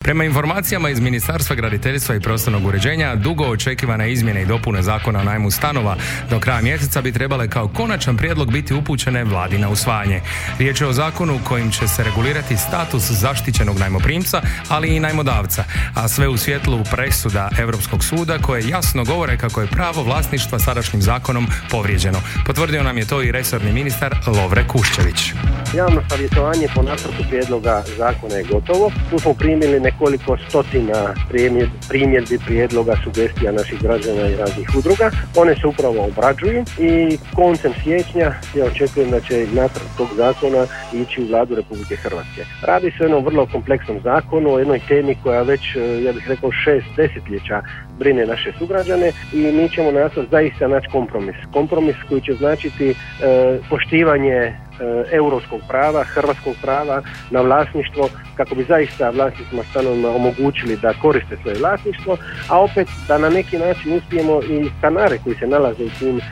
Prema informacijama iz Ministarstva graditeljstva i prostornog uređenja, dugo očekivane izmjene i dopune zakona o najmu stanova do kraja mjeseca bi trebale kao konačan prijedlog biti upućene vladi na usvajanje. Riječ je o zakonu kojim će se regulirati status zaštićenog najmoprimca, ali i najmodavca, a sve u svjetlu presuda Europskog suda koje jasno govore kako je pravo vlasništva sadašnjim zakonom povrijeđeno. Potvrdio nam je to i resorni ministar Lovre Kuščević. Javno savjetovanje po nacrtu prijedloga zakona je gotovo. Tu smo primili nekoliko stotina primjedbi, prijedloga, sugestija naših građana i raznih udruga. One se upravo obrađuju i koncem siječnja ja očekujem da će nacrt tog zakona ići u Vladu Republike Hrvatske. Radi se o jednom vrlo kompleksnom zakonu, o jednoj temi koja već, ja bih rekao, 6 desetljeća brine naše sugrađane i mi ćemo nastojati zaista naći kompromis. Kompromis koji će značiti poštivanje europskog prava, hrvatskog prava na vlasništvo, kako bi zaista vlasnicima stanovima omogućili da koriste svoje vlasništvo, a opet da na neki način uspijemo i stanare koji se nalaze u tim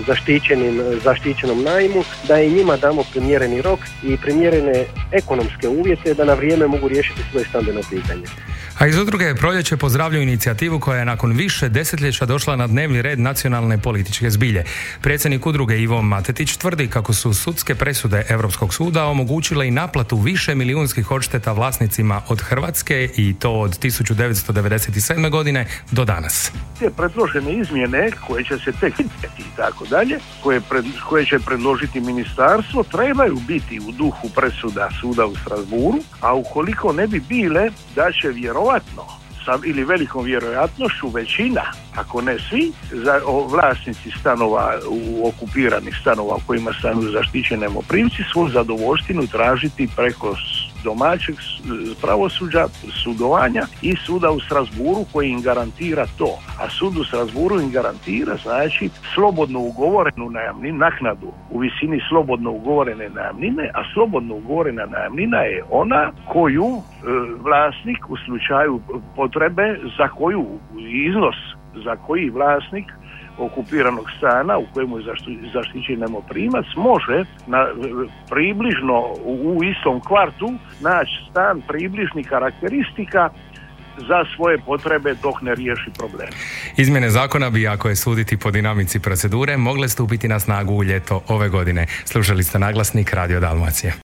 zaštićenom najmu, da i njima damo primjereni rok i primjerene ekonomske uvjete da na vrijeme mogu riješiti svoje stambeno pitanje. A iz udruge Proljeće pozdravljaju inicijativu koja je nakon više desetljeća došla na dnevni red nacionalne političke zbilje. Predsjednik udruge Ivo Matetić tvrdi kako su sudske presude Europskog suda omogućile i naplatu više milijunskih odšteta vlasnicima od Hrvatske i to od 1997. godine do danas. Te predložene izmjene koje će se tek vidjeti i tako dalje, koje će predložiti ministarstvo, trebaju biti u duhu presuda suda u Strasbourgu, a ukoliko ne bi bile, da će vjerovatno ili velikom vjerojatnošću većina, ako ne svi, vlasnici stanova u okupiranih stanova u kojima stanuju zaštićeni najmoprimci svoju zadovoljštinu tražiti preko domaćeg pravosuđa, sudovanja i suda u Strasbourgu koji im garantira to. A sud u Strasbourgu im garantira, znači, slobodno ugovorenu naknadu u visini slobodno ugovorene najamnine, a slobodno ugovorena najamnina je ona koju vlasnik u slučaju potrebe za koju iznos za koji vlasnik okupiranog stana u kojemu je zaštićeni najmoprimac može približno u istom kvartu naći stan približnih karakteristika za svoje potrebe dok ne riješi problem. Izmjene zakona bi, ako je suditi po dinamici procedure, mogle stupiti na snagu u ljeto ove godine. Slušali ste Naglasnik Radio Dalmacije.